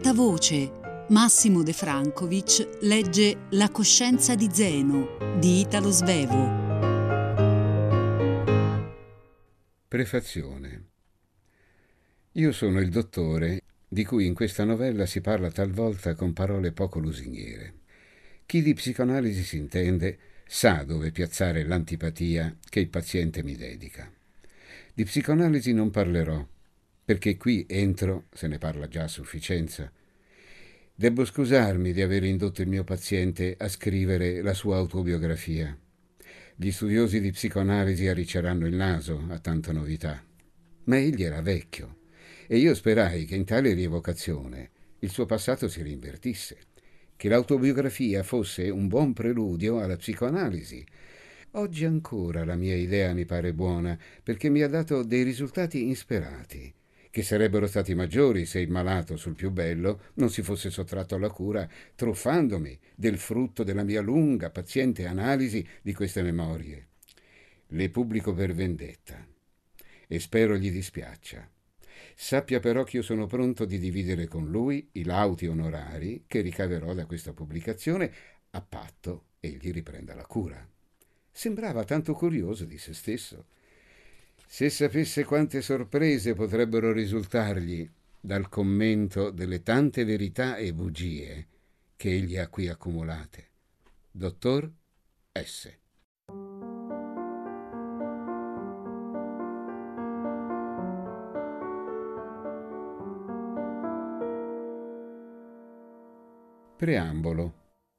Portavoce. Massimo De Francovic legge La coscienza di Zeno di Italo Svevo. Prefazione. Io sono il dottore di cui in questa novella si parla talvolta con parole poco lusinghiere. Chi di psicoanalisi si intende sa dove piazzare l'antipatia che il paziente mi dedica. Di psicoanalisi non parlerò, perché qui entro, se ne parla già a sufficienza. Debbo scusarmi di aver indotto il mio paziente a scrivere la sua autobiografia. Gli studiosi di psicoanalisi arricceranno il naso a tanta novità. Ma egli era vecchio e io sperai che in tale rievocazione il suo passato si rinvertisse, che l'autobiografia fosse un buon preludio alla psicoanalisi. Oggi ancora la mia idea mi pare buona perché mi ha dato dei risultati insperati, che sarebbero stati maggiori se il malato sul più bello non si fosse sottratto alla cura, truffandomi del frutto della mia lunga, paziente analisi di queste memorie. Le pubblico per vendetta e spero gli dispiaccia. Sappia però che io sono pronto di dividere con lui i lauti onorari che ricaverò da questa pubblicazione, a patto egli riprenda la cura. Sembrava tanto curioso di se stesso. Se sapesse quante sorprese potrebbero risultargli dal commento delle tante verità e bugie che egli ha qui accumulate. Dottor S. Preambolo.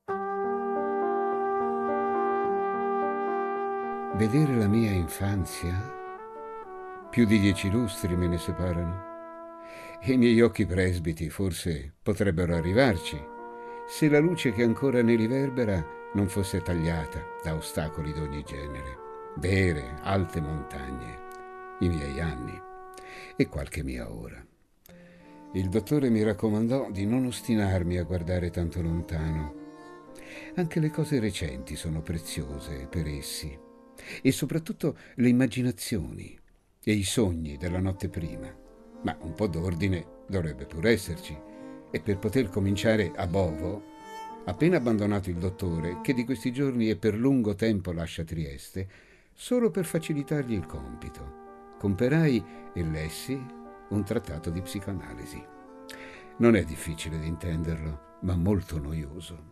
Vedere la mia infanzia? Più di 10 lustri me ne separano. E i miei occhi presbiti forse potrebbero arrivarci, se la luce che ancora ne riverbera non fosse tagliata da ostacoli d'ogni genere, vere, alte montagne, i miei anni e qualche mia ora. Il dottore mi raccomandò di non ostinarmi a guardare tanto lontano. Anche le cose recenti sono preziose per essi, e soprattutto le immaginazioni e i sogni della notte prima. Ma un po' d'ordine dovrebbe pur esserci, e per poter cominciare a Bovo, appena abbandonato il dottore, che di questi giorni e per lungo tempo lascia Trieste, solo per facilitargli il compito, comperai e lessi un trattato di psicoanalisi. Non è difficile di intenderlo, ma molto noioso.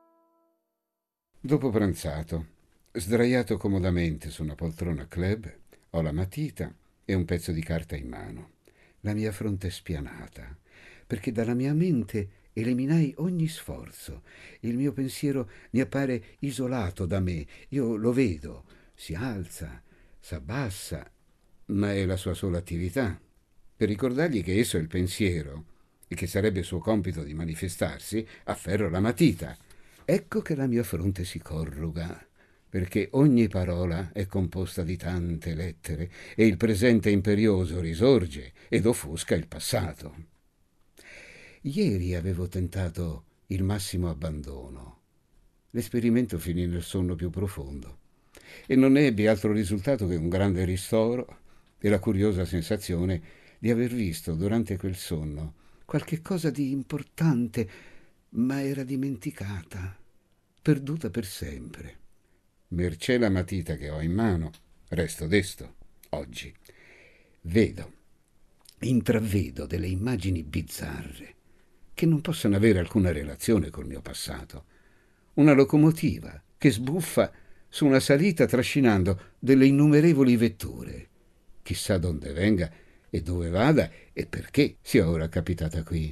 Dopo pranzato, sdraiato comodamente su una poltrona club, ho la matita e un pezzo di carta in mano. La mia fronte è spianata, perché dalla mia mente eliminai ogni sforzo. Il mio pensiero mi appare isolato da me. Io lo vedo, si alza, s'abbassa, ma è la sua sola attività. Per ricordargli che esso è il pensiero e che sarebbe suo compito di manifestarsi, afferro la matita. Ecco che la mia fronte si corruga, perché ogni parola è composta di tante lettere e il presente imperioso risorge ed offusca il passato. Ieri avevo tentato il massimo abbandono. L'esperimento finì nel sonno più profondo e non ebbi altro risultato che un grande ristoro e la curiosa sensazione di aver visto durante quel sonno qualche cosa di importante, ma era dimenticata, perduta per sempre. Mercé la matita che ho in mano, resto desto, oggi. Intravedo delle immagini bizzarre che non possono avere alcuna relazione col mio passato. Una locomotiva che sbuffa su una salita trascinando delle innumerevoli vetture. Chissà donde venga e dove vada e perché sia ora capitata qui.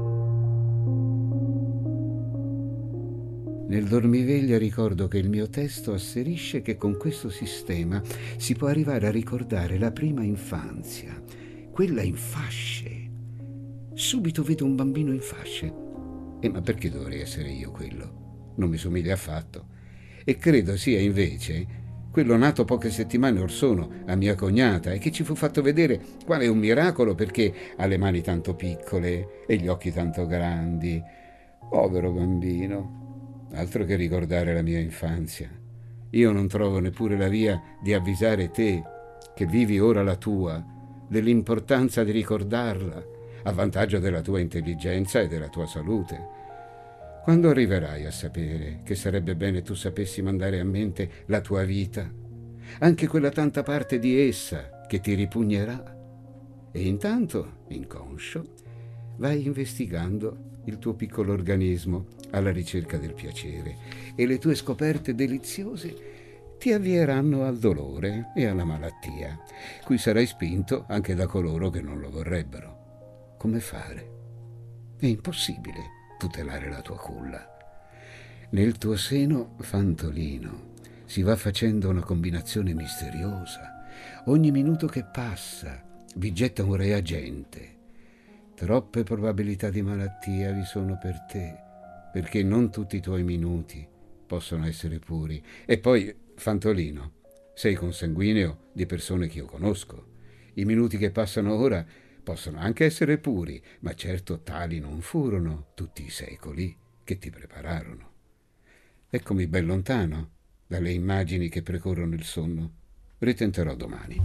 Nel dormiveglia ricordo che il mio testo asserisce che con questo sistema si può arrivare a ricordare la prima infanzia, quella in fasce. Subito vedo un bambino in fasce. Ma perché dovrei essere io quello? Non mi somiglia affatto. E credo sia invece quello nato poche settimane or sono a mia cognata e che ci fu fatto vedere quale è un miracolo perché ha le mani tanto piccole e gli occhi tanto grandi. Povero bambino, altro che ricordare la mia infanzia. Io non trovo neppure la via di avvisare te, che vivi ora la tua, dell'importanza di ricordarla, a vantaggio della tua intelligenza e della tua salute. Quando arriverai a sapere che sarebbe bene tu sapessi mandare a mente la tua vita, anche quella tanta parte di essa che ti ripugnerà, e intanto, inconscio, vai investigando il tuo piccolo organismo alla ricerca del piacere e le tue scoperte deliziose ti avvieranno al dolore e alla malattia, cui sarai spinto anche da coloro che non lo vorrebbero. Come fare? È impossibile tutelare la tua culla. Nel tuo seno fantolino si va facendo una combinazione misteriosa. Ogni minuto che passa vi getta un reagente. Troppe probabilità di malattia vi sono per te, perché non tutti i tuoi minuti possono essere puri. E poi, Fantolino, sei consanguineo di persone che io conosco. I minuti che passano ora possono anche essere puri, ma certo tali non furono tutti i secoli che ti prepararono. Eccomi ben lontano dalle immagini che precorrono il sonno. Ritenterò domani.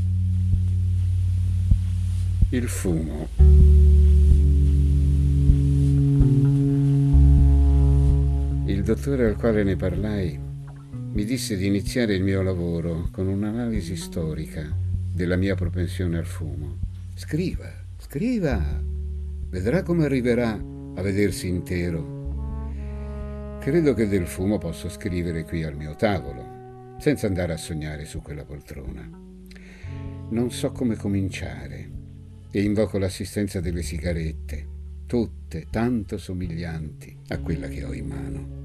Il fumo. Il dottore al quale ne parlai mi disse di iniziare il mio lavoro con un'analisi storica della mia propensione al fumo. Scriva, scriva, vedrà come arriverà a vedersi intero. Credo che del fumo posso scrivere qui al mio tavolo, senza andare a sognare su quella poltrona. Non so come cominciare e invoco l'assistenza delle sigarette, tutte tanto somiglianti a quella che ho in mano.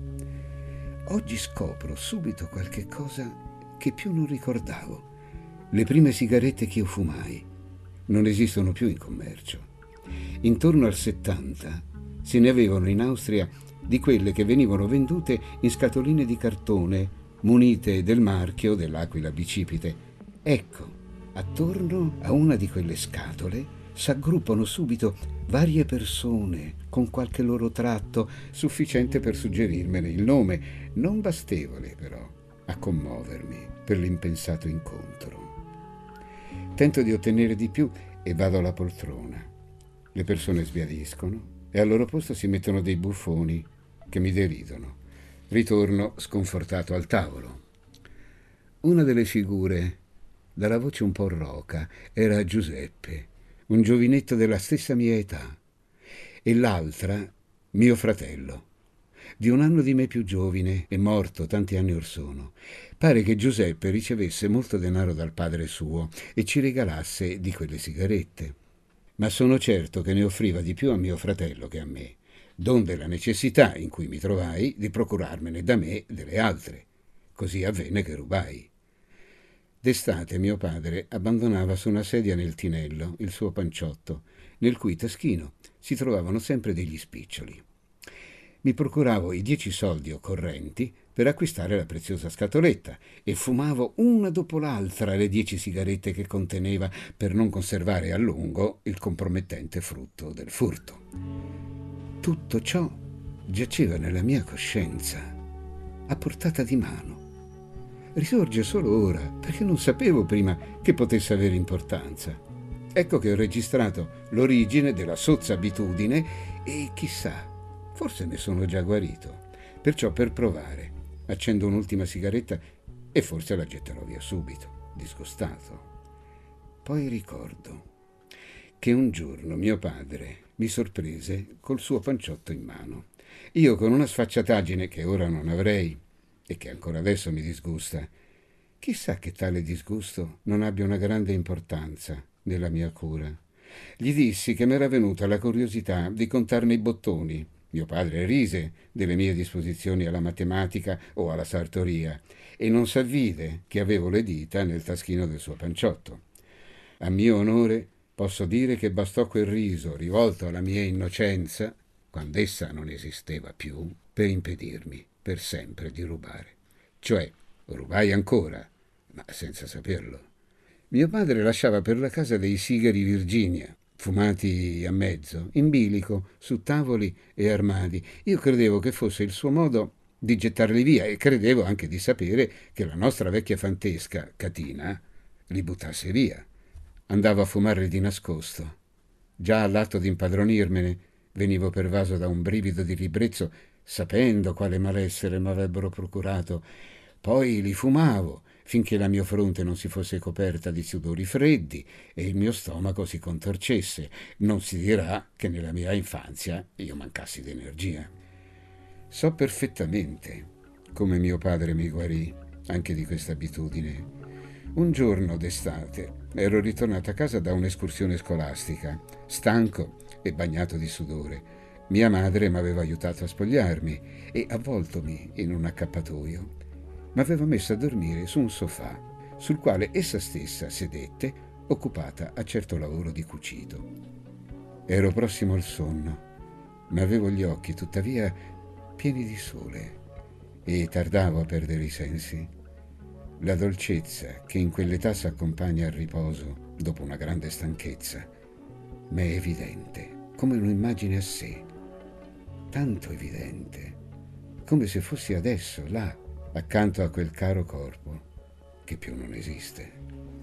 Oggi scopro subito qualche cosa che più non ricordavo. Le prime sigarette che io fumai non esistono più in commercio. Intorno al 70 se ne avevano in Austria di quelle che venivano vendute in scatoline di cartone munite del marchio dell'aquila bicipite. Ecco, attorno a una di quelle scatole s'aggruppano subito varie persone con qualche loro tratto sufficiente per suggerirmene il nome, non bastevole però a commuovermi per l'impensato incontro. Tento di ottenere di più e vado alla poltrona. Le persone sbiadiscono e al loro posto si mettono dei buffoni che mi deridono. Ritorno sconfortato al tavolo. Una delle figure, dalla voce un po' roca, era Giuseppe, un giovinetto della stessa mia età, e l'altra mio fratello, di un anno di me più giovine e morto tanti anni or sono. Pare che Giuseppe ricevesse molto denaro dal padre suo e ci regalasse di quelle sigarette, ma sono certo che ne offriva di più a mio fratello che a me, donde la necessità in cui mi trovai di procurarmene da me delle altre. Così avvenne che rubai. D'estate mio padre abbandonava su una sedia nel tinello il suo panciotto, nel cui taschino si trovavano sempre degli spiccioli. Mi procuravo i 10 soldi occorrenti per acquistare la preziosa scatoletta e fumavo una dopo l'altra le 10 sigarette che conteneva per non conservare a lungo il compromettente frutto del furto. Tutto ciò giaceva nella mia coscienza, a portata di mano. Risorge solo ora, perché non sapevo prima che potesse avere importanza. Ecco che ho registrato l'origine della sozza abitudine e chissà, forse ne sono già guarito. Perciò per provare accendo un'ultima sigaretta e forse la getterò via subito, disgustato. Poi ricordo che un giorno mio padre mi sorprese col suo panciotto in mano. Io con una sfacciataggine che ora non avrei e che ancora adesso mi disgusta. Chissà che tale disgusto non abbia una grande importanza nella mia cura. Gli dissi che m'era venuta la curiosità di contarne i bottoni. Mio padre rise delle mie disposizioni alla matematica o alla sartoria e non s'avvide che avevo le dita nel taschino del suo panciotto. A mio onore posso dire che bastò quel riso rivolto alla mia innocenza, quando essa non esisteva più, per impedirmi per sempre di rubare. Cioè, rubai ancora, ma senza saperlo. Mio padre lasciava per la casa dei sigari Virginia, fumati a mezzo, in bilico, su tavoli e armadi. Io credevo che fosse il suo modo di gettarli via e credevo anche di sapere che la nostra vecchia fantesca Catina li buttasse via. Andavo a fumarli di nascosto Già all'atto di impadronirmene venivo pervaso da un brivido di ribrezzo, sapendo quale malessere m'avrebbero procurato. Poi li fumavo, finché la mia fronte non si fosse coperta di sudori freddi e il mio stomaco si contorcesse. Non si dirà che nella mia infanzia io mancassi di energia. So perfettamente come mio padre mi guarì anche di questa abitudine. Un giorno d'estate ero ritornato a casa da un'escursione scolastica, stanco e bagnato di sudore. Mia madre mi aveva aiutato a spogliarmi e, avvoltomi in un accappatoio, mi aveva messo a dormire su un sofà, sul quale essa stessa sedette, occupata a certo lavoro di cucito. Ero prossimo al sonno, ma avevo gli occhi, tuttavia, pieni di sole e tardavo a perdere i sensi. La dolcezza che in quell'età si accompagna al riposo dopo una grande stanchezza m'è evidente, come un'immagine a sé, tanto evidente, come se fossi adesso là, accanto a quel caro corpo che più non esiste.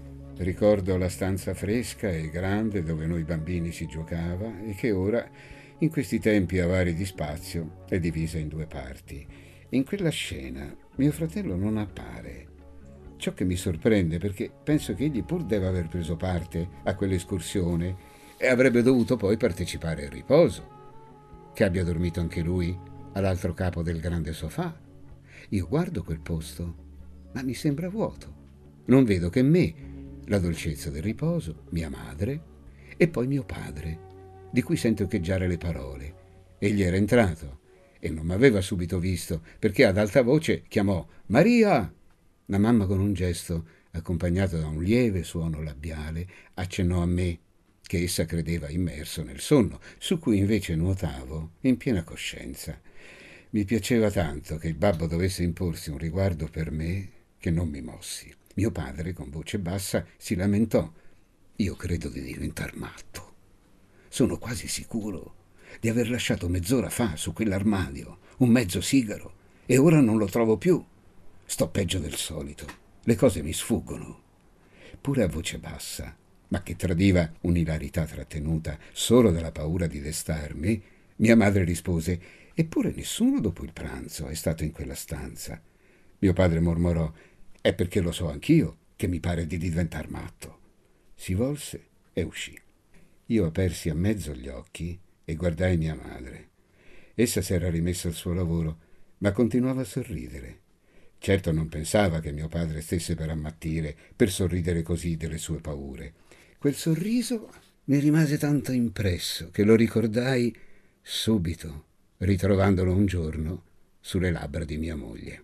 Ricordo la stanza fresca e grande dove noi bambini si giocava e che ora, in questi tempi avari di spazio, è divisa in due parti. In quella scena mio fratello non appare. Ciò che mi sorprende, perché penso che egli pur deve aver preso parte a quell'escursione e avrebbe dovuto poi partecipare al riposo. Che abbia dormito anche lui all'altro capo del grande sofà. Io guardo quel posto, ma mi sembra vuoto. Non vedo che me, la dolcezza del riposo, mia madre e poi mio padre, di cui sento echeggiare le parole. Egli era entrato e non m'aveva subito visto, perché ad alta voce chiamò «Maria!». La mamma, con un gesto accompagnato da un lieve suono labiale, accennò a me che essa credeva immerso nel sonno, su cui invece nuotavo in piena coscienza. Mi piaceva tanto che il babbo dovesse imporsi un riguardo per me che non mi mossi. Mio padre, con voce bassa, si lamentò. «Io credo di diventar matto. Sono quasi sicuro di aver lasciato mezz'ora fa su quell'armadio un mezzo sigaro e ora non lo trovo più. Sto peggio del solito. Le cose mi sfuggono». Pure a voce bassa, ma che tradiva un'ilarità trattenuta solo dalla paura di destarmi, mia madre rispose: «Eppure nessuno dopo il pranzo è stato in quella stanza». Mio padre mormorò: «È perché lo so anch'io che mi pare di diventar matto». Si volse e uscì. Io apersi a mezzo gli occhi e guardai mia madre. Essa si era rimessa al suo lavoro, ma continuava a sorridere. Certo non pensava che mio padre stesse per ammattire, per sorridere così delle sue paure. Quel sorriso mi rimase tanto impresso che lo ricordai subito, ritrovandolo un giorno sulle labbra di mia moglie.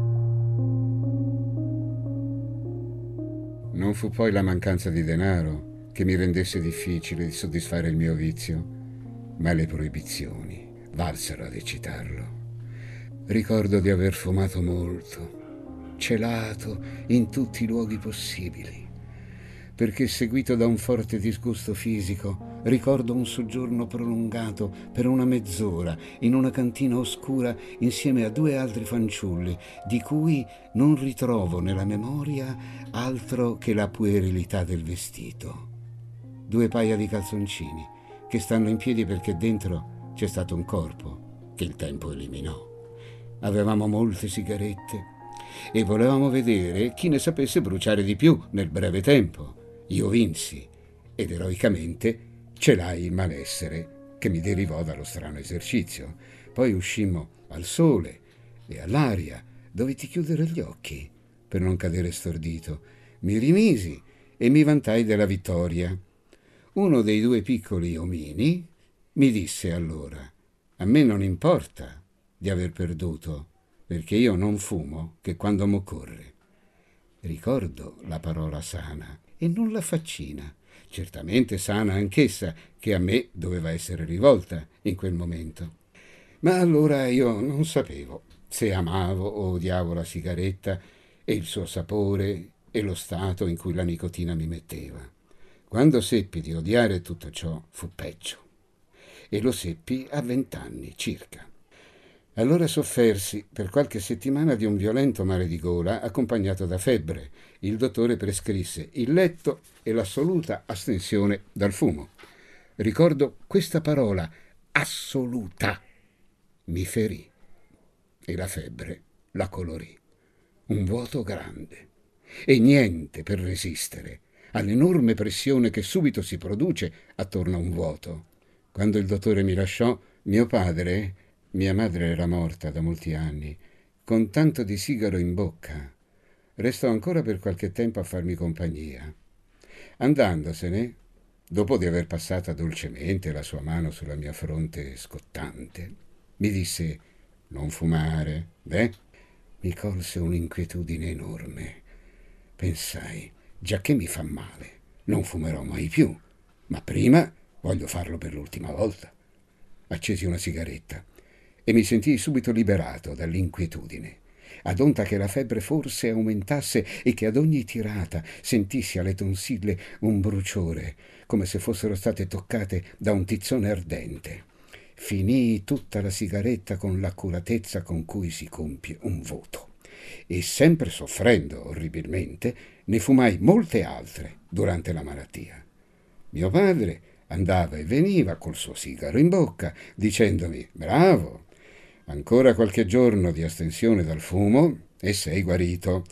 Non fu poi la mancanza di denaro che mi rendesse difficile di soddisfare il mio vizio, ma le proibizioni valsero ad eccitarlo. Ricordo di aver fumato molto, celato in tutti i luoghi possibili. Perché, seguito da un forte disgusto fisico, ricordo un soggiorno prolungato per una mezz'ora in una cantina oscura insieme a due altri fanciulli, di cui non ritrovo nella memoria altro che la puerilità del vestito. Due paia di calzoncini che stanno in piedi perché dentro c'è stato un corpo che il tempo eliminò. Avevamo molte sigarette e volevamo vedere chi ne sapesse bruciare di più nel breve tempo. Io vinsi ed eroicamente celai il malessere che mi derivò dallo strano esercizio. Poi uscimmo al sole e all'aria. Dovetti chiudere gli occhi per non cadere stordito. Mi rimisi e mi vantai della vittoria. Uno dei due piccoli omini mi disse allora: «A me non importa di aver perduto, perché io non fumo che quando m'occorre». Ricordo la parola sana e non la faccina, certamente sana anch'essa, che a me doveva essere rivolta in quel momento. Ma allora io non sapevo se amavo o odiavo la sigaretta e il suo sapore e lo stato in cui la nicotina mi metteva. Quando seppi di odiare tutto ciò fu peggio, e lo seppi a 20 anni circa. Allora soffersi per qualche settimana di un violento male di gola accompagnato da febbre. Il dottore prescrisse il letto e l'assoluta astensione dal fumo. Ricordo questa parola, assoluta. Mi ferì e la febbre la colorì. Un vuoto grande e niente per resistere all'enorme pressione che subito si produce attorno a un vuoto. Quando il dottore mi lasciò, mia madre era morta da molti anni, con tanto di sigaro in bocca, restò ancora per qualche tempo a farmi compagnia. Andandosene, dopo di aver passata dolcemente la sua mano sulla mia fronte scottante, mi disse: «Non fumare, beh?» Mi colse un'inquietudine enorme. Pensai: giacché mi fa male, non fumerò mai più, ma prima voglio farlo per l'ultima volta. Accesi una sigaretta e mi sentii subito liberato dall'inquietudine, ad onta che la febbre forse aumentasse e che ad ogni tirata sentissi alle tonsille un bruciore, come se fossero state toccate da un tizzone ardente. Finii tutta la sigaretta con l'accuratezza con cui si compie un voto e, sempre soffrendo orribilmente, ne fumai molte altre durante la malattia. Mio padre andava e veniva col suo sigaro in bocca, dicendomi: «Bravo, ancora qualche giorno di astensione dal fumo e sei guarito».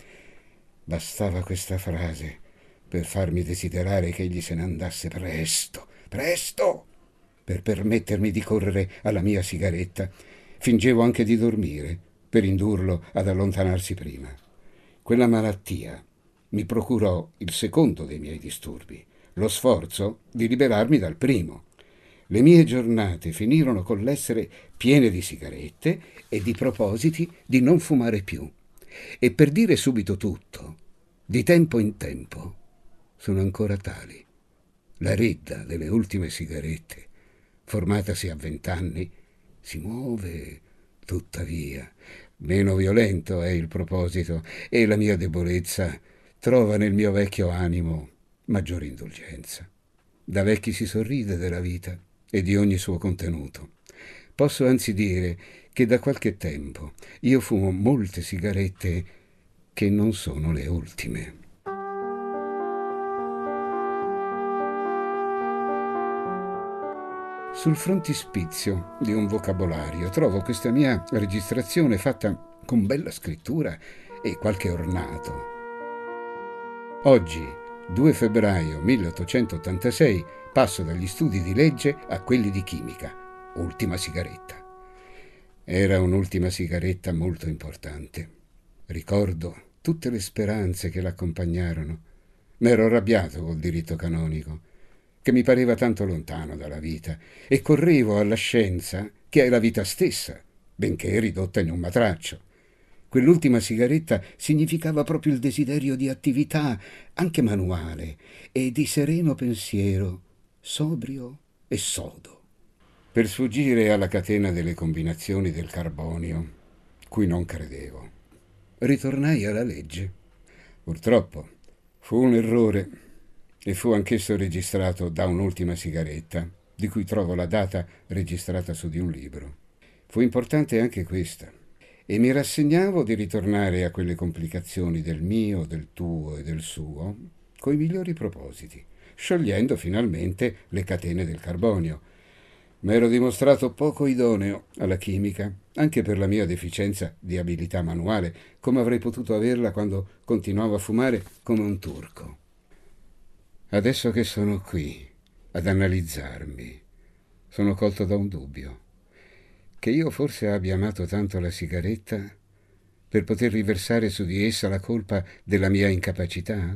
Bastava questa frase per farmi desiderare che egli se ne andasse presto, presto, per permettermi di correre alla mia sigaretta. Fingevo anche di dormire per indurlo ad allontanarsi prima. Quella malattia mi procurò il secondo dei miei disturbi, lo sforzo di liberarmi dal primo. Le mie giornate finirono con l'essere piene di sigarette e di propositi di non fumare più. E per dire subito tutto, di tempo in tempo, sono ancora tali. La ridda delle ultime sigarette, formatasi a 20 anni, si muove tuttavia. Meno violento è il proposito e la mia debolezza trova nel mio vecchio animo maggiore indulgenza. Da vecchi si sorride della vita e di ogni suo contenuto. Posso anzi dire che da qualche tempo io fumo molte sigarette che non sono le ultime. Sul frontispizio di un vocabolario trovo questa mia registrazione fatta con bella scrittura e qualche ornato. Oggi, 2 febbraio 1886, passo dagli studi di legge a quelli di chimica. Ultima sigaretta. Era un'ultima sigaretta molto importante. Ricordo tutte le speranze che l'accompagnarono. M'ero arrabbiato col diritto canonico, che mi pareva tanto lontano dalla vita, e correvo alla scienza, che è la vita stessa, benché ridotta in un matraccio. Quell'ultima sigaretta significava proprio il desiderio di attività, anche manuale, e di sereno pensiero, sobrio e sodo. Per sfuggire alla catena delle combinazioni del carbonio, cui non credevo, ritornai alla legge. Purtroppo fu un errore e fu anch'esso registrato da un'ultima sigaretta, di cui trovo la data registrata su di un libro. Fu importante anche questa, e mi rassegnavo di ritornare a quelle complicazioni del mio, del tuo e del suo coi migliori propositi, sciogliendo finalmente le catene del carbonio. M'ero dimostrato poco idoneo alla chimica, anche per la mia deficienza di abilità manuale, come avrei potuto averla quando continuavo a fumare come un turco. Adesso che sono qui ad analizzarmi, sono colto da un dubbio, che io forse abbia amato tanto la sigaretta per poter riversare su di essa la colpa della mia incapacità?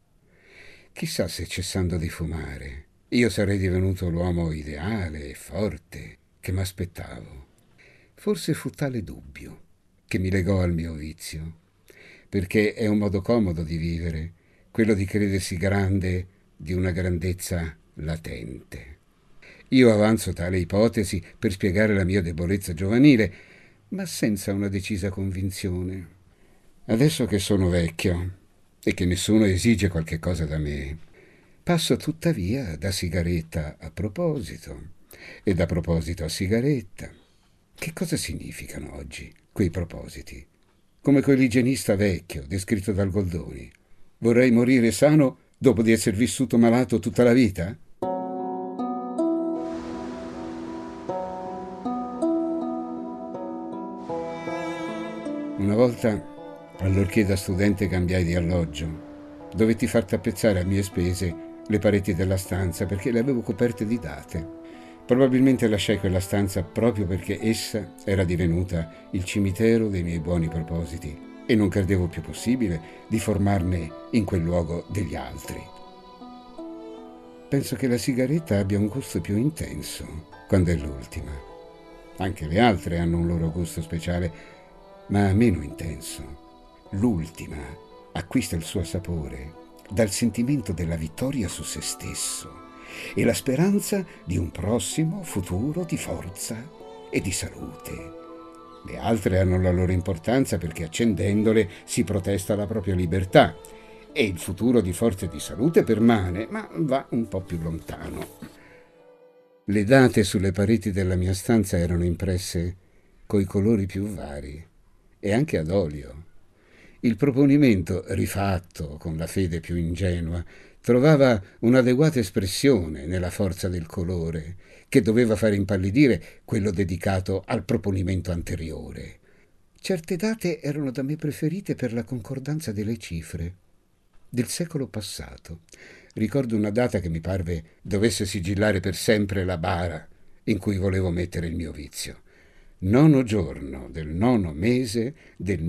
Chissà se, cessando di fumare, io sarei divenuto l'uomo ideale e forte che m'aspettavo. Forse fu tale dubbio che mi legò al mio vizio, perché è un modo comodo di vivere, quello di credersi grande di una grandezza latente. Io avanzo tale ipotesi per spiegare la mia debolezza giovanile, ma senza una decisa convinzione. Adesso che sono vecchio e che nessuno esige qualche cosa da me, passo tuttavia da sigaretta a proposito e da proposito a sigaretta. Che cosa significano oggi quei propositi? Come quell'igienista vecchio descritto dal Goldoni. Vorrei morire sano dopo di esser vissuto malato tutta la vita? volta, allorché da studente cambiai di alloggio, dovetti far tappezzare a mie spese le pareti della stanza perché le avevo coperte di date. Probabilmente lasciai quella stanza proprio perché essa era divenuta il cimitero dei miei buoni propositi e non credevo più possibile di formarne in quel luogo degli altri. Penso che la sigaretta abbia un gusto più intenso quando è l'ultima. Anche le altre hanno un loro gusto speciale, ma meno intenso. L'ultima acquista il suo sapore dal sentimento della vittoria su se stesso e la speranza di un prossimo futuro di forza e di salute. Le altre hanno la loro importanza perché accendendole si protesta la propria libertà e il futuro di forza e di salute permane, ma va un po' più lontano. Le date sulle pareti della mia stanza erano impresse coi colori più vari e anche ad olio. Il proponimento, rifatto con la fede più ingenua, trovava un'adeguata espressione nella forza del colore, che doveva far impallidire quello dedicato al proponimento anteriore. Certe date erano da me preferite per la concordanza delle cifre. Del secolo passato ricordo una data che mi parve dovesse sigillare per sempre la bara in cui volevo mettere il mio vizio. 9° giorno del 9° mese del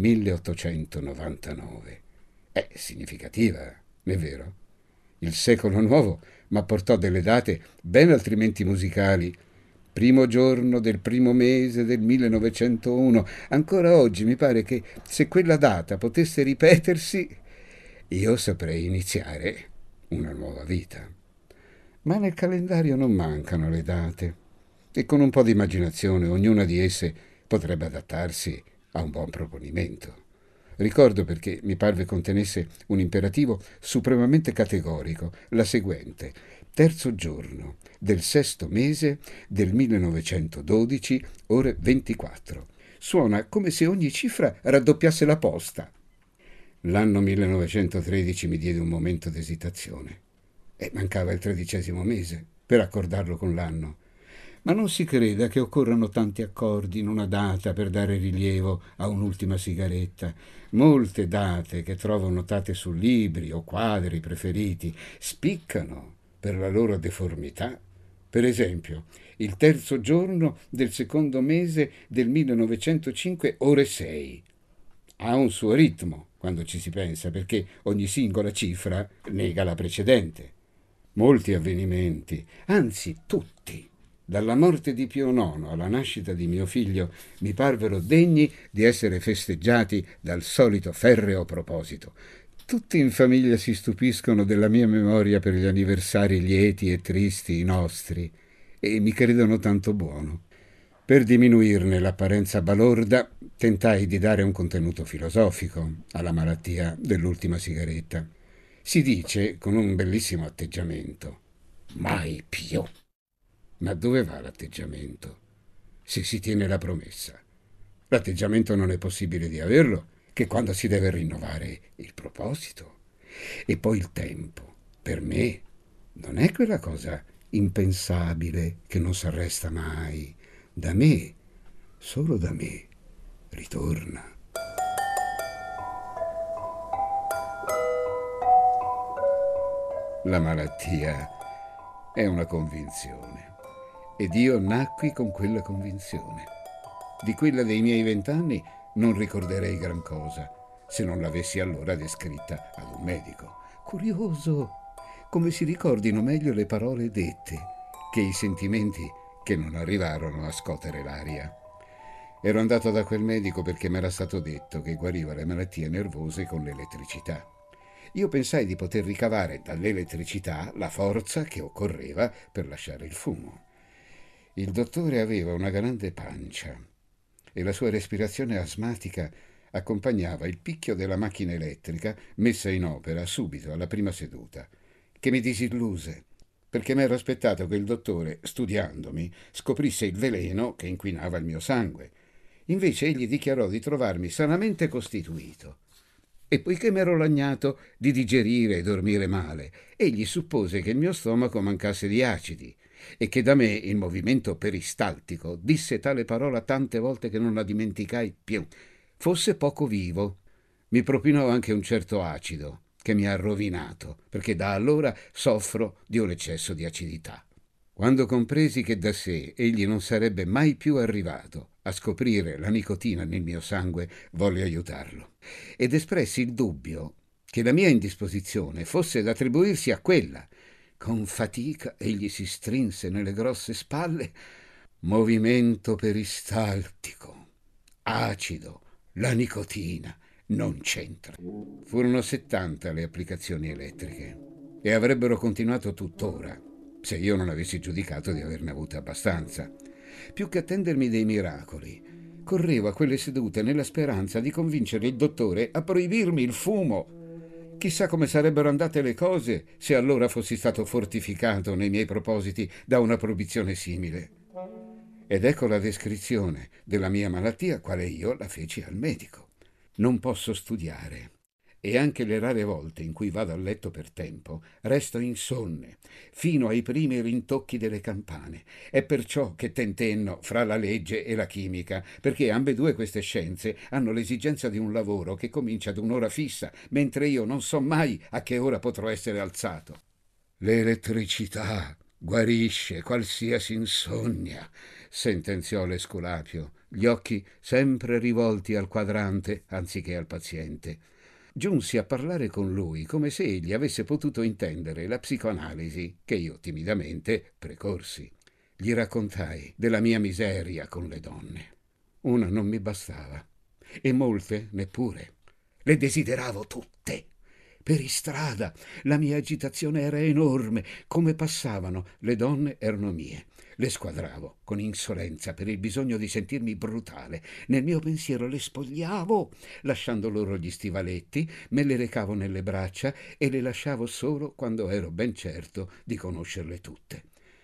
1899. È significativa, è vero? Il secolo nuovo m'apportò delle date ben altrimenti musicali. 1° giorno del 1° mese del 1901. Ancora oggi mi pare che se quella data potesse ripetersi, io saprei iniziare una nuova vita. Ma nel calendario non mancano le date e con un po' di immaginazione ognuna di esse potrebbe adattarsi a un buon proponimento. Ricordo, perché mi parve contenesse un imperativo supremamente categorico, la seguente: 3° giorno del 6° mese del 1912, ore 24. Suona come se ogni cifra raddoppiasse la posta. L'anno 1913 mi diede un momento d'esitazione e mancava il 13° mese per accordarlo con l'anno. Ma non si creda che occorrano tanti accordi in una data per dare rilievo a un'ultima sigaretta. Molte date che trovo notate su libri o quadri preferiti spiccano per la loro deformità. Per esempio, il 3° giorno del 2° mese del 1905, ore 6. Ha un suo ritmo quando ci si pensa, perché ogni singola cifra nega la precedente. Molti avvenimenti, anzi tutti, dalla morte di Pio IX alla nascita di mio figlio, mi parvero degni di essere festeggiati dal solito ferreo proposito. Tutti in famiglia si stupiscono della mia memoria per gli anniversari lieti e tristi, i nostri, e mi credono tanto buono. Per diminuirne l'apparenza balorda, tentai di dare un contenuto filosofico alla malattia dell'ultima sigaretta. Si dice con un bellissimo atteggiamento: mai più. Ma dove va l'atteggiamento? Se si tiene la promessa. L'atteggiamento non è possibile di averlo che quando si deve rinnovare il proposito. E poi il tempo, per me, non è quella cosa impensabile che non s'arresta mai. Da me, solo da me, ritorna. La malattia è una convinzione ed io nacqui con quella convinzione. Di quella dei miei 20 anni non ricorderei gran cosa se non l'avessi allora descritta ad un medico. Curioso come si ricordino meglio le parole dette che i sentimenti che non arrivarono a scuotere l'aria. Ero andato da quel medico perché mi era stato detto che guariva le malattie nervose con l'elettricità. Io pensai di poter ricavare dall'elettricità la forza che occorreva per lasciare il fumo. Il dottore aveva una grande pancia e la sua respirazione asmatica accompagnava il picchio della macchina elettrica messa in opera subito alla prima seduta, che mi disilluse, perché m'ero aspettato che il dottore, studiandomi, scoprisse il veleno che inquinava il mio sangue. Invece egli dichiarò di trovarmi sanamente costituito. E poiché m'ero lagnato di digerire e dormire male, egli suppose che il mio stomaco mancasse di acidi e che da me il movimento peristaltico disse tale parola tante volte che non la dimenticai più. fosse poco vivo. Mi propinò anche un certo acido, che mi ha rovinato, perché da allora soffro di un eccesso di acidità. Quando compresi che da sé egli non sarebbe mai più arrivato a scoprire la nicotina nel mio sangue, volli aiutarlo, ed espressi il dubbio che la mia indisposizione fosse da attribuirsi a quella. Con fatica egli si strinse nelle grosse spalle. Movimento peristaltico, acido, la nicotina non c'entra. Furono 70 le applicazioni elettriche e avrebbero continuato tuttora se io non avessi giudicato di averne avuta abbastanza. Più che attendermi dei miracoli, correvo a quelle sedute nella speranza di convincere il dottore a proibirmi il fumo. Chissà come sarebbero andate le cose se allora fossi stato fortificato nei miei propositi da una proibizione simile. Ed ecco la descrizione della mia malattia, quale io la feci al medico. Non posso studiare e anche le rare volte in cui vado a letto per tempo resto insonne fino ai primi rintocchi delle campane. È perciò che tentenno fra la legge e la chimica, perché ambedue queste scienze hanno l'esigenza di un lavoro che comincia ad un'ora fissa, mentre io non so mai a che ora potrò essere alzato. L'elettricità guarisce qualsiasi insonnia, sentenziò l'Esculapio, gli occhi sempre rivolti al quadrante anziché al paziente. Giunsi a parlare con lui come se egli avesse potuto intendere la psicoanalisi che io timidamente precorsi. Gli raccontai della mia miseria con le donne. Una non mi bastava e molte neppure. Le desideravo tutte. Per istrada la mia agitazione era enorme. Come passavano, le donne erano mie. Le squadravo con insolenza per il bisogno di sentirmi brutale. Nel mio pensiero le spogliavo, lasciando loro gli stivaletti, me le recavo nelle braccia e le lasciavo solo quando ero ben certo di conoscerle tutte.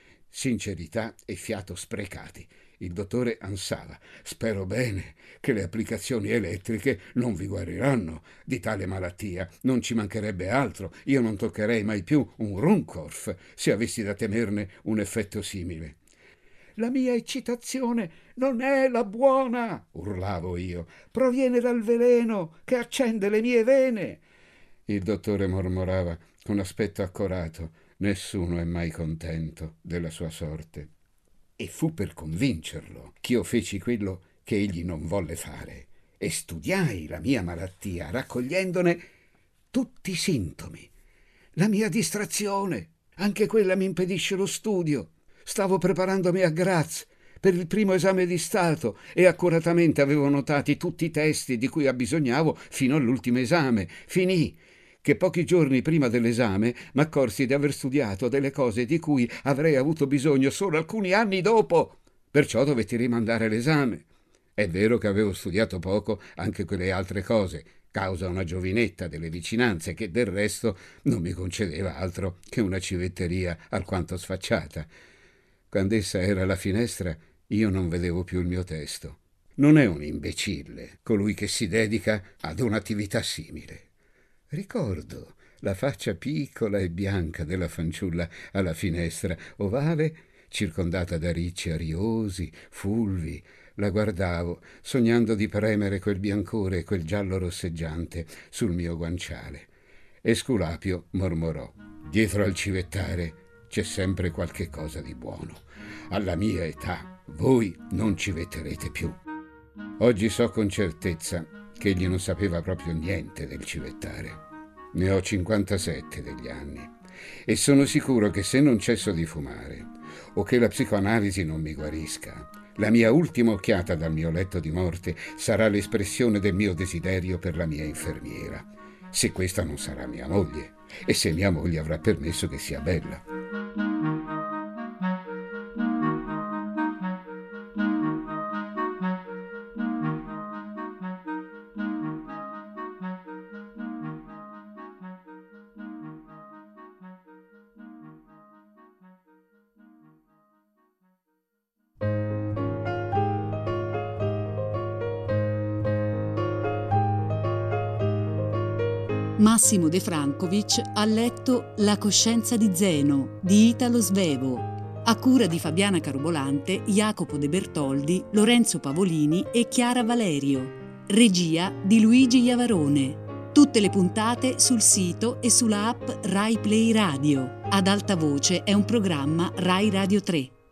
Sincerità e fiato sprecati. Il dottore ansava. Spero bene che le applicazioni elettriche non vi guariranno di tale malattia. Non ci mancherebbe altro. Io non toccherei mai più un Runcorf se avessi da temerne un effetto simile. La mia eccitazione non è la buona, urlavo io. Proviene dal veleno che accende le mie vene. Il dottore mormorava con aspetto accorato. Nessuno è mai contento della sua sorte. E fu per convincerlo ch'io feci quello che egli non volle fare e studiai la mia malattia raccogliendone tutti i sintomi. La mia distrazione, anche quella mi impedisce lo studio. Stavo preparandomi a Graz per il primo esame di Stato e accuratamente avevo notati tutti i testi di cui abbisognavo fino all'ultimo esame. Finì che pochi giorni prima dell'esame m'accorsi di aver studiato delle cose di cui avrei avuto bisogno solo alcuni anni dopo. Perciò dovetti rimandare l'esame. È vero che avevo studiato poco anche quelle altre cose, causa una giovinetta delle vicinanze che del resto non mi concedeva altro che una civetteria alquanto sfacciata. Quando essa era alla finestra, io non vedevo più il mio testo. Non è un imbecille colui che si dedica ad un'attività simile. Ricordo la faccia piccola e bianca della fanciulla alla finestra, ovale, circondata da ricci ariosi, fulvi. La guardavo, sognando di premere quel biancore e quel giallo rosseggiante sul mio guanciale. Esculapio mormorò: dietro al civettare c'è sempre qualche cosa di buono. Alla mia età voi non civetterete più. Oggi so con certezza che egli non sapeva proprio niente del civettare. Ne ho 57 degli anni e sono sicuro che se non cesso di fumare o che la psicoanalisi non mi guarisca, la mia ultima occhiata dal mio letto di morte sarà l'espressione del mio desiderio per la mia infermiera, se questa non sarà mia moglie e se mia moglie avrà permesso che sia bella. Massimo De Francovic ha letto La coscienza di Zeno di Italo Svevo, a cura di Fabiana Carobolante, Jacopo De Bertoldi, Lorenzo Pavolini e Chiara Valerio. Regia di Luigi Iavarone. Tutte le puntate sul sito e sulla app Rai Play Radio. Ad alta voce è un programma Rai Radio 3.